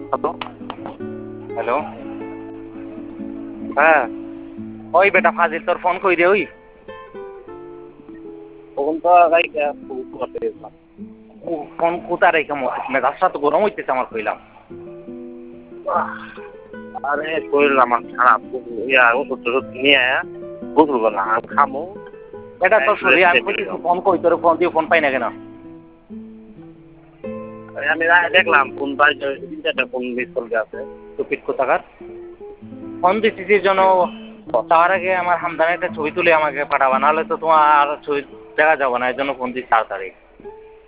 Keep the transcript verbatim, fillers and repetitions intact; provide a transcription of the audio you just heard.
Hello hello. হ্যাঁ ওই বেটা ফাজিল তোর ফোন কই রে ওই তখন তো ভাই করতে ও ফোন কোথা রেখে মেজাজটা তো গরম হইতেছে আমার কইলাম। আরে শরীর আমার খারাপ ইয়া ওষুধ টষুধ নিয়ে আয়া গোসল করলাম আর খামো এটা তোর শরীর আমি কইতেছি ফোন কই তোর ফোন দিয়ে ফোন পাই না কেন? আমি দেখলাম ফোন পাই তিন চারটা ফোন মিস কল আছে টুপিট কোথাকার ফোন দিতেছি জন্য তার আগে আমার হামদানের একটা ছবি তুলে আমাকে পাঠাবা, নাহলে তো তোমার আর ছবি দেখা যাবে না, এই জন্য ফোন দিচ্ছি তাড়াতাড়ি।